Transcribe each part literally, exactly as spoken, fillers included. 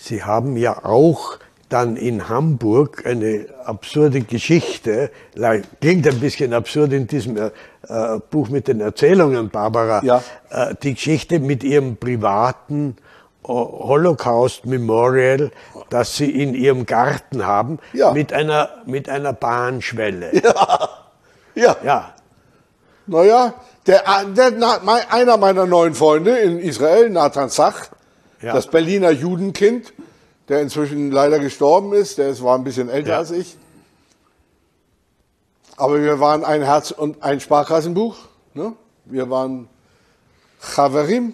Sie haben ja auch dann in Hamburg eine absurde Geschichte, klingt ein bisschen absurd in diesem äh, Buch mit den Erzählungen, Barbara, ja. äh, die Geschichte mit Ihrem privaten Holocaust Memorial, das Sie in Ihrem Garten haben, ja. mit einer, mit einer Bahnschwelle. Ja, ja. ja. Naja, der, der, einer meiner neuen Freunde in Israel, Nathan Sach, ja. das Berliner Judenkind, der inzwischen leider gestorben ist, der war ein bisschen älter ja. als ich. Aber wir waren ein Herz- und ein Sparkassenbuch. Ne? Wir waren Chaverim.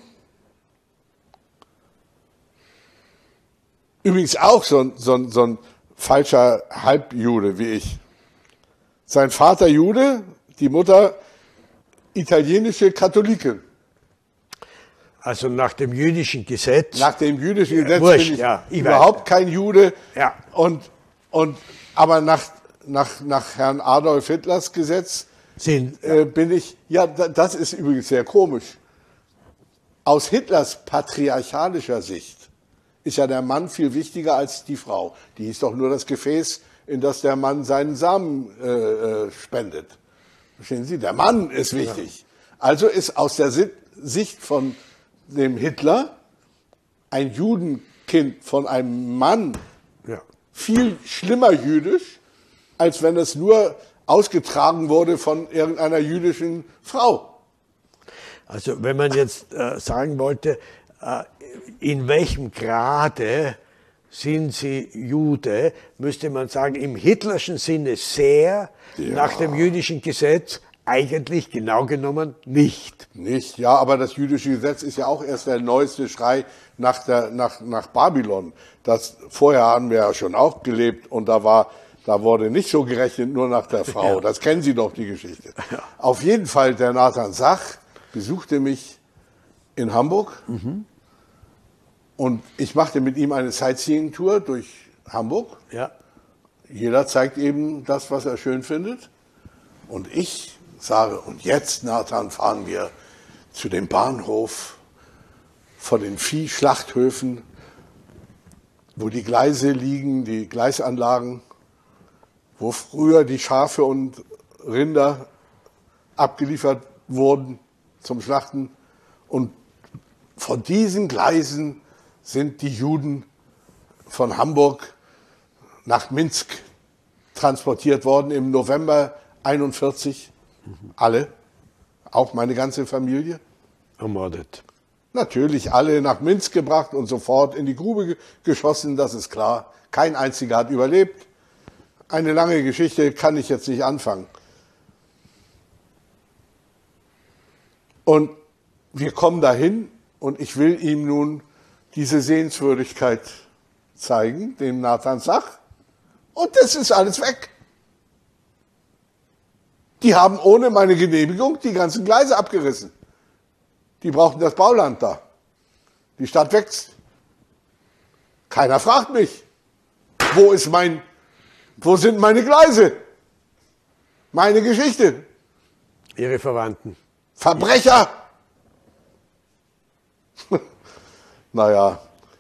Übrigens auch so ein, so, ein, so ein falscher Halbjude wie ich. Sein Vater Jude, die Mutter italienische Katholikin. Also nach dem jüdischen Gesetz. Nach dem jüdischen Gesetz Wurscht, bin ich, ja, ich überhaupt weiß. kein Jude. Ja. Und, und, aber nach, nach, nach Herrn Adolf Hitlers Gesetz Sind, äh, bin ich, ja, das ist übrigens sehr komisch. Aus Hitlers patriarchalischer Sicht ist ja der Mann viel wichtiger als die Frau. Die ist doch nur das Gefäß, in das der Mann seinen Samen äh, spendet. Verstehen Sie? Der Mann ist wichtig. Ja. Also ist aus der Sicht von dem Hitler ein Judenkind von einem Mann ja. viel schlimmer jüdisch, als wenn es nur ausgetragen wurde von irgendeiner jüdischen Frau. Also wenn man jetzt äh, sagen wollte, äh, in welchem Grade sind Sie Jude, müsste man sagen, im hitlerschen Sinne sehr, ja. nach dem jüdischen Gesetz eigentlich genau genommen nicht. Nicht, ja, aber das jüdische Gesetz ist ja auch erst der neueste Schrei nach, der, nach, nach Babylon. Das, vorher haben wir ja schon auch gelebt und da war, da wurde nicht so gerechnet nur nach der Frau. Ja. Das kennen Sie doch, die Geschichte. Ja. Auf jeden Fall, der Nathan Sach besuchte mich in Hamburg. Mhm. Und ich machte mit ihm eine Sightseeing-Tour durch Hamburg. Ja. Jeder zeigt eben das, was er schön findet. Und ich sage, und jetzt, Nathan, fahren wir zu dem Bahnhof vor den Viehschlachthöfen, wo die Gleise liegen, die Gleisanlagen, wo früher die Schafe und Rinder abgeliefert wurden zum Schlachten. Und von diesen Gleisen sind die Juden von Hamburg nach Minsk transportiert worden im November einundvierzig. Alle, auch meine ganze Familie. Ermordet. Natürlich, alle nach Minsk gebracht und sofort in die Grube geschossen, das ist klar. Kein einziger hat überlebt. Eine lange Geschichte kann ich jetzt nicht anfangen. Und wir kommen dahin und ich will ihm nun diese Sehenswürdigkeit zeigen, dem Nathan Sach. Und das ist alles weg. Die haben ohne meine Genehmigung die ganzen Gleise abgerissen. Die brauchten das Bauland da. Die Stadt wächst. Keiner fragt mich, wo ist mein, wo sind meine Gleise? Meine Geschichte. Ihre Verwandten. Verbrecher! Naja.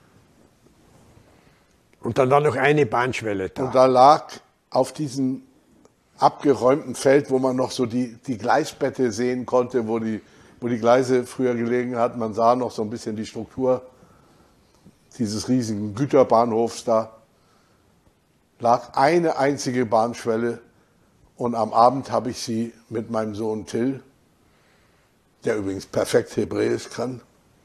Und dann war noch eine Bahnschwelle da. Und da lag auf diesem abgeräumten Feld, wo man noch so die, die Gleisbette sehen konnte, wo die, wo die Gleise früher gelegen hat. Man sah noch so ein bisschen die Struktur dieses riesigen Güterbahnhofs da. Lag eine einzige Bahnschwelle und am Abend habe ich sie mit meinem Sohn Till, der übrigens perfekt Hebräisch kann,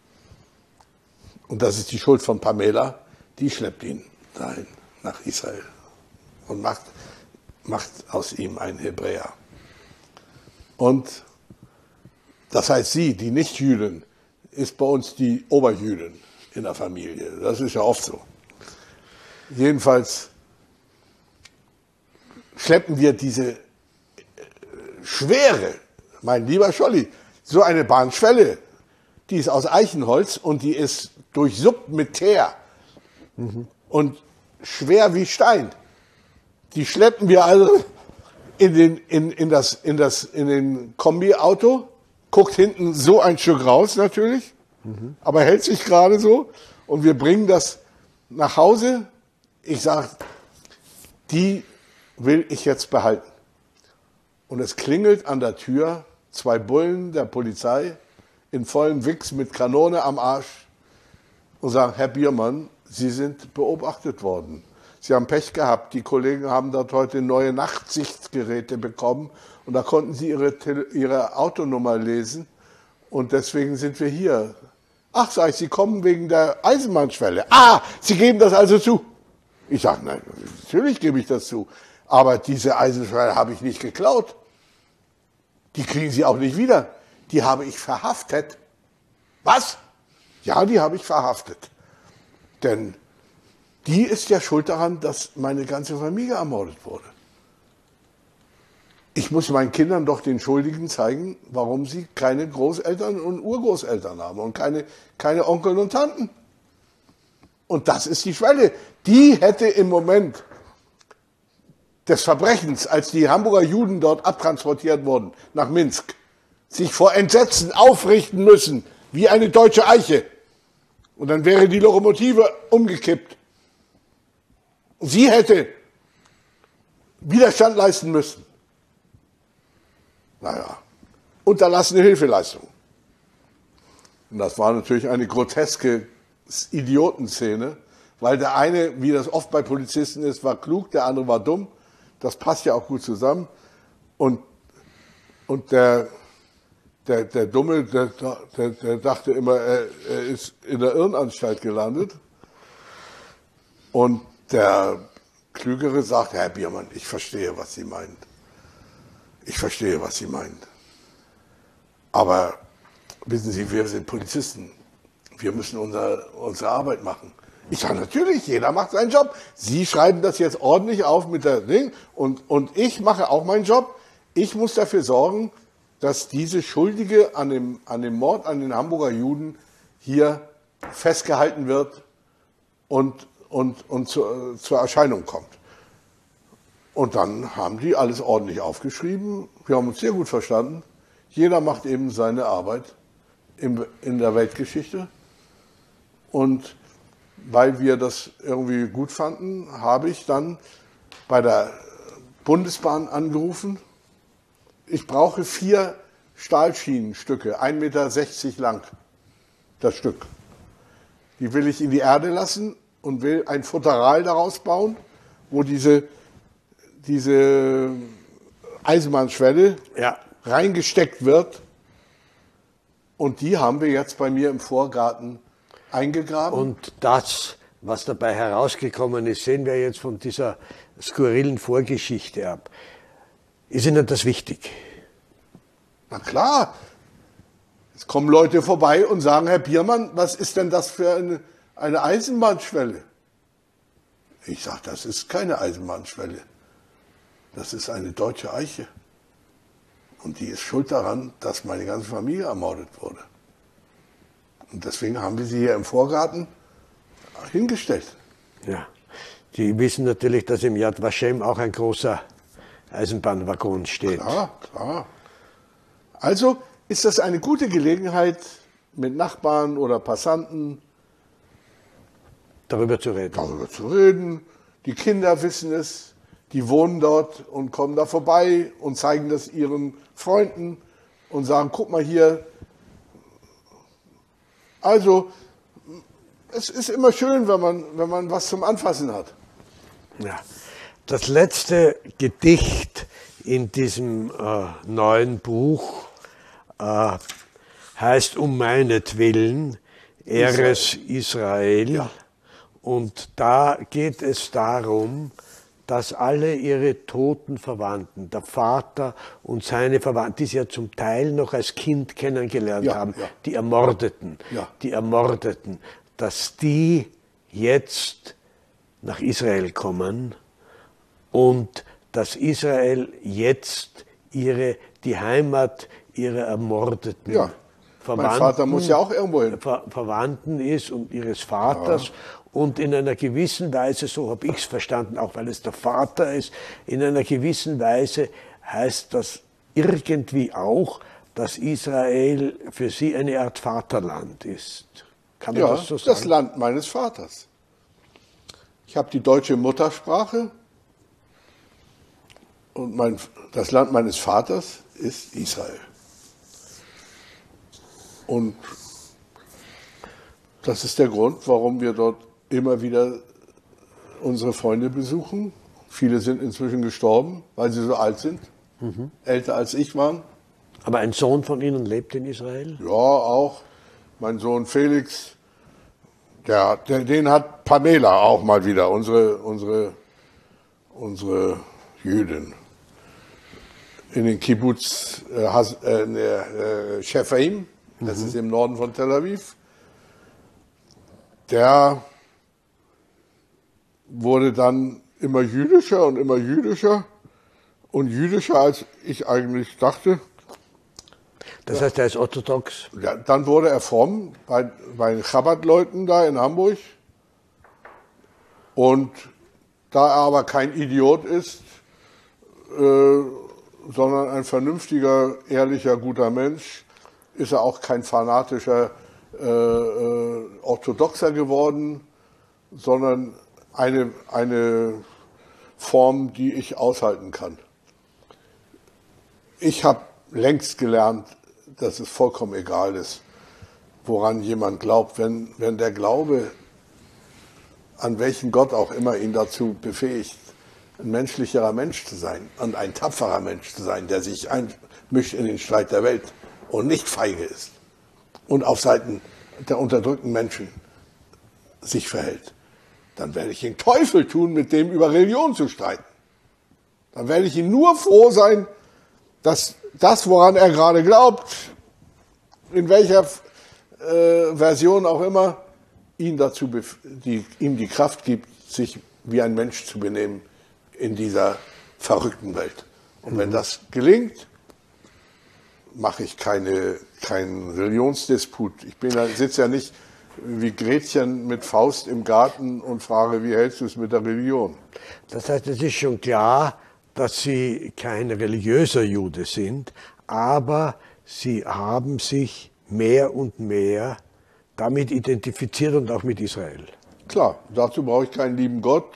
und das ist die Schuld von Pamela, die schleppt ihn dahin, nach Israel und macht, macht aus ihm einen Hebräer. Und das heißt, sie, die Nicht-Jüdin, ist bei uns die Oberjüdin in der Familie. Das ist ja oft so. Jedenfalls schleppen wir diese schwere, mein lieber Scholli, so eine Bahnschwelle, die ist aus Eichenholz und die ist durchsuppt mit Teer mhm. und schwer wie Stein. Die schleppen wir also in den, in, in das, in das, in den Kombi-Auto, guckt hinten so ein Stück raus natürlich, mhm. aber hält sich gerade so und wir bringen das nach Hause. Ich sage, die will ich jetzt behalten. Und es klingelt an der Tür, zwei Bullen der Polizei in vollem Wichs mit Kanone am Arsch und sagen, Herr Biermann, Sie sind beobachtet worden. Sie haben Pech gehabt. Die Kollegen haben dort heute neue Nachtsichtgeräte bekommen und da konnten sie ihre, ihre Autonummer lesen und deswegen sind wir hier. Ach, sag ich, Sie kommen wegen der Eisenbahnschwelle. Ah, Sie geben das also zu. Ich sage, nein, natürlich gebe ich das zu. Aber diese Eisenschwelle habe ich nicht geklaut. Die kriegen Sie auch nicht wieder. Die habe ich verhaftet. Was? Ja, die habe ich verhaftet. Denn die ist ja schuld daran, dass meine ganze Familie ermordet wurde. Ich muss meinen Kindern doch den Schuldigen zeigen, warum sie keine Großeltern und Urgroßeltern haben und keine, keine Onkel und Tanten. Und das ist die Schwelle. Die hätte im Moment des Verbrechens, als die Hamburger Juden dort abtransportiert wurden nach Minsk, sich vor Entsetzen aufrichten müssen, wie eine deutsche Eiche. Und dann wäre die Lokomotive umgekippt. Sie hätte Widerstand leisten müssen. Naja, unterlassene Hilfeleistung. Und das war natürlich eine groteske Idiotenszene, weil der eine, wie das oft bei Polizisten ist, war klug, der andere war dumm. Das passt ja auch gut zusammen. Und, und der, der, der Dumme, der, der, der dachte immer, er, er ist in der Irrenanstalt gelandet. Und der Klügere sagt, Herr Biermann, ich verstehe, was Sie meinen. Ich verstehe, was Sie meinen. Aber wissen Sie, wir sind Polizisten. Wir müssen unser, unsere Arbeit machen. Ich sage, natürlich, jeder macht seinen Job. Sie schreiben das jetzt ordentlich auf mit der Ding. Und, und ich mache auch meinen Job. Ich muss dafür sorgen, dass diese Schuldige an dem, an dem Mord an den Hamburger Juden hier festgehalten wird und, und, und zu, zur Erscheinung kommt. Und dann haben die alles ordentlich aufgeschrieben. Wir haben uns sehr gut verstanden. Jeder macht eben seine Arbeit in, in der Weltgeschichte. Und weil wir das irgendwie gut fanden, habe ich dann bei der Bundesbahn angerufen. Ich brauche vier Stahlschienenstücke, ein Meter sechzig lang, das Stück. Die will ich in die Erde lassen und will ein Futteral daraus bauen, wo diese, diese Eisenbahnschwelle ja. reingesteckt wird. Und die haben wir jetzt bei mir im Vorgarten eingegraben. Und das, was dabei herausgekommen ist, sehen wir jetzt von dieser skurrilen Vorgeschichte ab. Ist Ihnen das wichtig? Na klar. Es kommen Leute vorbei und sagen, Herr Biermann, was ist denn das für eine, eine Eisenbahnschwelle? Ich sage, das ist keine Eisenbahnschwelle. Das ist eine deutsche Eiche. Und die ist schuld daran, dass meine ganze Familie ermordet wurde. Und deswegen haben wir sie hier im Vorgarten hingestellt. Ja, die wissen natürlich, dass im Yad Vashem auch ein großer Eisenbahnwaggon steht. Klar, klar. Also ist das eine gute Gelegenheit, mit Nachbarn oder Passanten darüber zu reden. Darüber zu reden. Die Kinder wissen es, die wohnen dort und kommen da vorbei und zeigen das ihren Freunden und sagen, guck mal hier. Also, es ist immer schön, wenn man, wenn man was zum Anfassen hat. Ja. Das letzte Gedicht in diesem äh, neuen Buch äh, heißt Um meinetwillen, Eres Israel. Ja. Und da geht es darum, dass alle ihre toten Verwandten, der Vater und seine Verwandten, die sie ja zum Teil noch als Kind kennengelernt ja, haben, ja. die Ermordeten, ja. die Ermordeten, dass die jetzt nach Israel kommen und dass Israel jetzt ihre, die Heimat ihrer Ermordeten ja. Verwandten, mein Vater muss ja auch irgendwo hin. Ver Verwandten ist und ihres Vaters. Ja. Und in einer gewissen Weise, so habe ich es verstanden, auch weil es der Vater ist, in einer gewissen Weise heißt das irgendwie auch, dass Israel für sie eine Art Vaterland ist. Kann man ja, das so sagen? Das Land meines Vaters. Ich habe die deutsche Muttersprache und mein, das Land meines Vaters ist Israel. Und das ist der Grund, warum wir dort immer wieder unsere Freunde besuchen. Viele sind inzwischen gestorben, weil sie so alt sind, mhm. älter als ich waren. Aber ein Sohn von Ihnen lebt in Israel? Ja, auch. Mein Sohn Felix, der, der, den hat Pamela auch mal wieder, unsere, unsere, unsere Jüdin, in den Kibbutz äh, äh, Shefaim, das mhm. ist im Norden von Tel Aviv. Der wurde dann immer jüdischer und immer jüdischer und jüdischer, als ich eigentlich dachte. Das heißt, er ist orthodox? Ja, dann wurde er fromm bei, bei den Chabad-Leuten da in Hamburg. Und da er aber kein Idiot ist, äh, sondern ein vernünftiger, ehrlicher, guter Mensch, ist er auch kein fanatischer äh, äh, Orthodoxer geworden, sondern eine, eine Form, die ich aushalten kann. Ich habe längst gelernt, dass es vollkommen egal ist, woran jemand glaubt. Wenn, wenn der Glaube, an welchen Gott auch immer ihn dazu befähigt, ein menschlicherer Mensch zu sein und ein tapferer Mensch zu sein, der sich einmischt in den Streit der Welt und nicht feige ist und auf Seiten der unterdrückten Menschen sich verhält, dann werde ich den Teufel tun, mit dem über Religion zu streiten. Dann werde ich ihn nur froh sein, dass das, woran er gerade glaubt, in welcher äh, Version auch immer, ihn dazu die, ihm die Kraft gibt, sich wie ein Mensch zu benehmen in dieser verrückten Welt. Und mhm. wenn das gelingt, mache ich keine, keinen Religionsdisput. Ich bin, sitze ja nicht wie Gretchen mit Faust im Garten und frage, wie hältst du es mit der Religion? Das heißt, es ist schon klar, dass Sie kein religiöser Jude sind, aber Sie haben sich mehr und mehr damit identifiziert und auch mit Israel. Klar, dazu brauche ich keinen lieben Gott.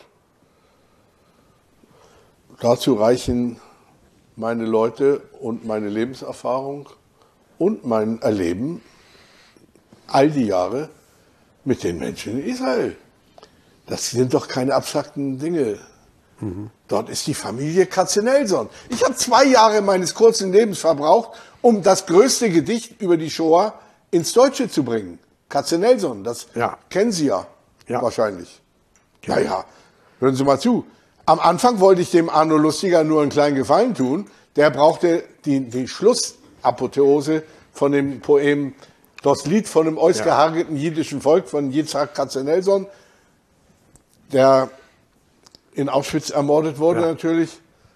Dazu reichen meine Leute und meine Lebenserfahrung und mein Erleben all die Jahre mit den Menschen in Israel. Das sind doch keine abstrakten Dinge. Mhm. Dort ist die Familie Katzenelson. Ich habe zwei Jahre meines kurzen Lebens verbraucht, um das größte Gedicht über die Shoah ins Deutsche zu bringen. Katzenelson, das ja. kennen Sie ja, ja. wahrscheinlich. Ja. Naja, hören Sie mal zu. Am Anfang wollte ich dem Arno Lustiger nur einen kleinen Gefallen tun. Der brauchte die, die Schlussapotheose von dem Poem Das Lied von dem ausgehargerten ja. jüdischen Volk von Yitzhak Katzenelson, der in Auschwitz ermordet wurde ja. natürlich.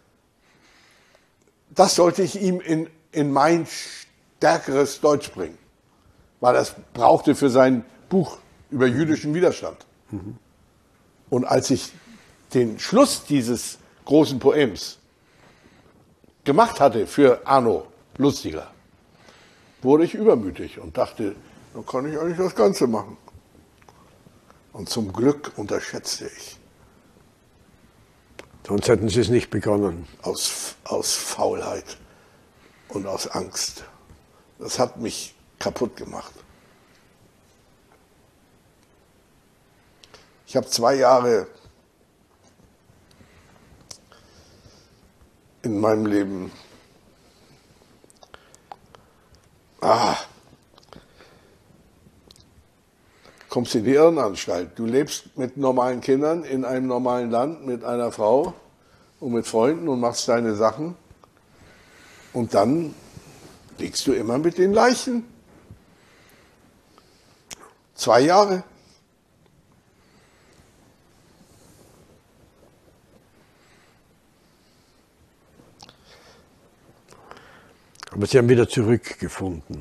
Das sollte ich ihm in, in mein stärkeres Deutsch bringen, weil er es brauchte für sein Buch über jüdischen Widerstand. Mhm. Und als ich den Schluss dieses großen Poems gemacht hatte für Arno Lustiger, wurde ich übermütig und dachte, dann kann ich eigentlich das Ganze machen. Und zum Glück unterschätzte ich. Sonst hätten Sie es nicht begonnen. Aus, aus Faulheit und aus Angst. Das hat mich kaputt gemacht. Ich habe zwei Jahre in meinem Leben ah, kommst in die Irrenanstalt. Du lebst mit normalen Kindern in einem normalen Land, mit einer Frau und mit Freunden und machst deine Sachen. Und dann liegst du immer mit den Leichen. Zwei Jahre. Aber Sie haben wieder zurückgefunden.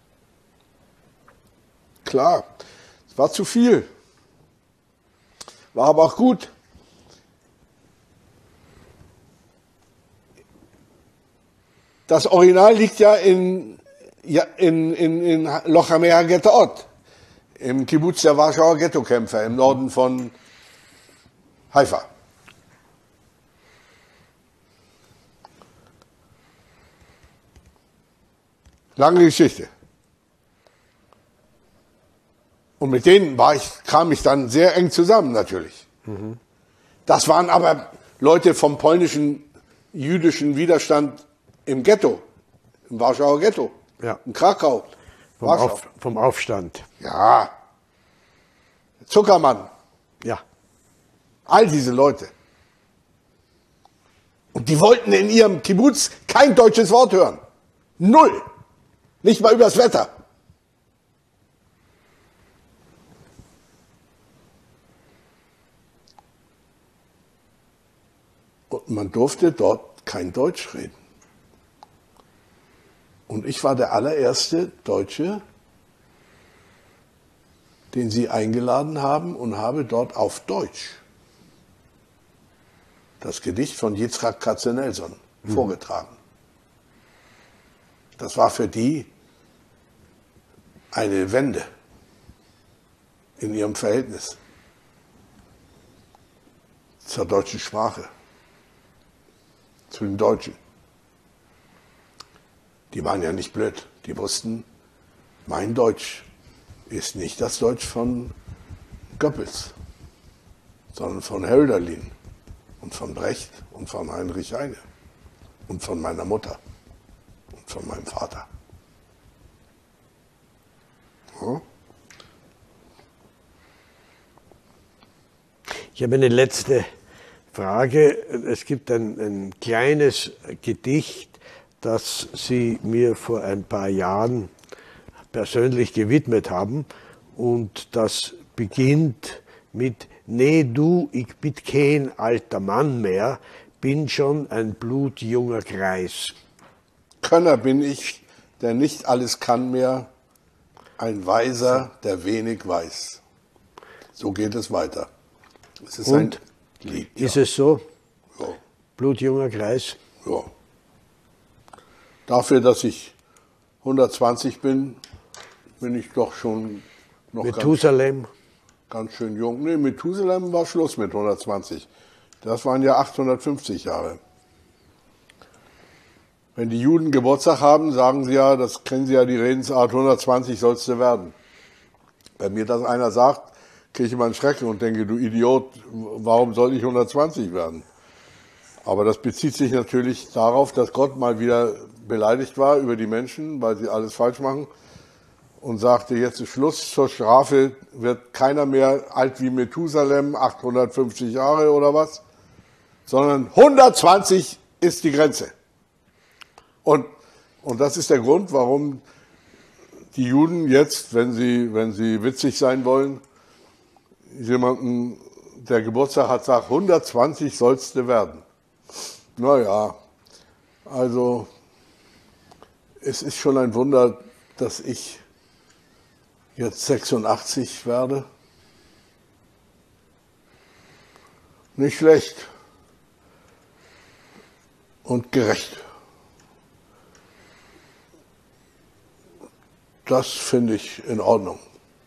Klar, es war zu viel. War aber auch gut. Das Original liegt ja in, ja, in, in, in Lochamea Ghettoot, im Kibbutz der Warschauer Ghettokämpfer im Norden von Haifa. Lange Geschichte. Und mit denen war ich, kam ich dann sehr eng zusammen natürlich. Mhm. Das waren aber Leute vom polnischen jüdischen Widerstand im Ghetto, im Warschauer Ghetto, ja. in Krakau. Vom, Auf, vom Aufstand. Ja. Zuckermann. Ja. All diese Leute. Und die wollten in ihrem Kibbutz kein deutsches Wort hören. Null. Nicht mal übers Wetter. Und man durfte dort kein Deutsch reden. Und ich war der allererste Deutsche, den sie eingeladen haben und habe dort auf Deutsch das Gedicht von Yitzhak Katzenelson mhm. vorgetragen. Das war für die eine Wende in ihrem Verhältnis zur deutschen Sprache, zu den Deutschen. Die waren ja nicht blöd. Die wussten, mein Deutsch ist nicht das Deutsch von Goebbels, sondern von Hölderlin und von Brecht und von Heinrich Heine und von meiner Mutter und von meinem Vater. Ja. Ich habe eine letzte Frage. Es gibt ein, ein kleines Gedicht, das Sie mir vor ein paar Jahren persönlich gewidmet haben. Und das beginnt mit: Nee, du, ich bin kein alter Mann mehr, bin schon ein blutjunger Greis. Könner bin ich, der nicht alles kann mehr, ein Weiser, der wenig weiß. So geht es weiter. Es ist Und ein Lied. Ist ja. es so? Ja. Blutjunger Greis? Ja. Dafür, dass ich hundertzwanzig bin, bin ich doch schon noch Methusalem? Ganz, ganz schön jung. Nee, Methusalem war Schluss mit hundertzwanzig. Das waren ja achthundertfünfzig Jahre. Wenn die Juden Geburtstag haben, sagen sie ja, das kennen sie ja die Redensart, hundertzwanzig sollst du werden. Wenn mir das einer sagt, kriege ich immer einen Schrecken und denke, du Idiot, warum soll ich hundertzwanzig werden? Aber das bezieht sich natürlich darauf, dass Gott mal wieder beleidigt war über die Menschen, weil sie alles falsch machen, und sagte, jetzt ist Schluss, zur Strafe wird keiner mehr alt wie Methusalem, achthundertfünfzig Jahre oder was, sondern hundertzwanzig ist die Grenze. Und, und das ist der Grund, warum die Juden jetzt, wenn sie, wenn sie witzig sein wollen, jemanden, der Geburtstag hat, sagt, hundertzwanzig sollst du werden. Naja, also es ist schon ein Wunder, dass ich jetzt sechsundachtzig werde. Nicht schlecht und gerecht. Das finde ich in Ordnung.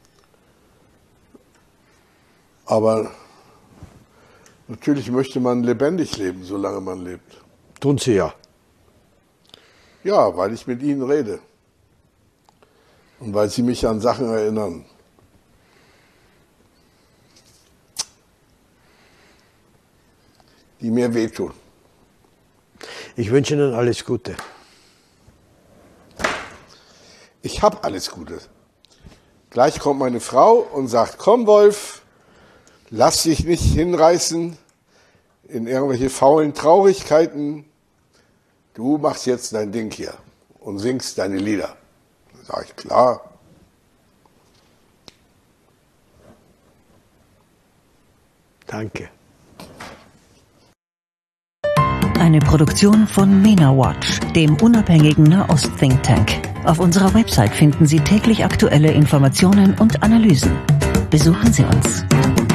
Aber natürlich möchte man lebendig leben, solange man lebt. Tun Sie ja. Ja, weil ich mit Ihnen rede. Und weil Sie mich an Sachen erinnern. Die mir wehtun. Ich wünsche Ihnen alles Gute. Ich habe alles Gute. Gleich kommt meine Frau und sagt, komm Wolf, lass dich nicht hinreißen in irgendwelche faulen Traurigkeiten. Du machst jetzt dein Ding hier und singst deine Lieder. Dann sage ich, klar. Danke. Eine Produktion von MENA Watch, dem unabhängigen Nahost-Think Tank. Auf unserer Website finden Sie täglich aktuelle Informationen und Analysen. Besuchen Sie uns.